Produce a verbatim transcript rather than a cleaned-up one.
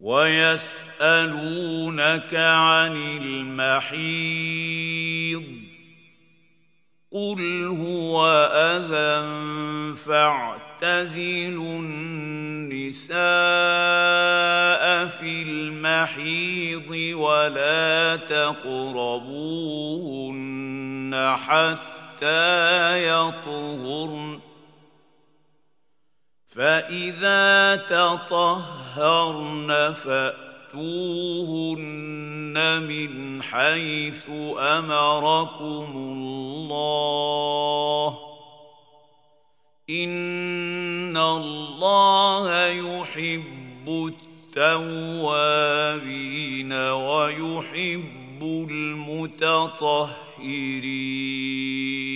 ويسألونك عن المحيض قل هو أذى فاعتزلوا النساء في المحيض ولا تقربوهن حتى يطهرن فإذا تطهرن فأتوهن من حيث أمركم الله إن الله يحب التوابين ويحب المتطهرين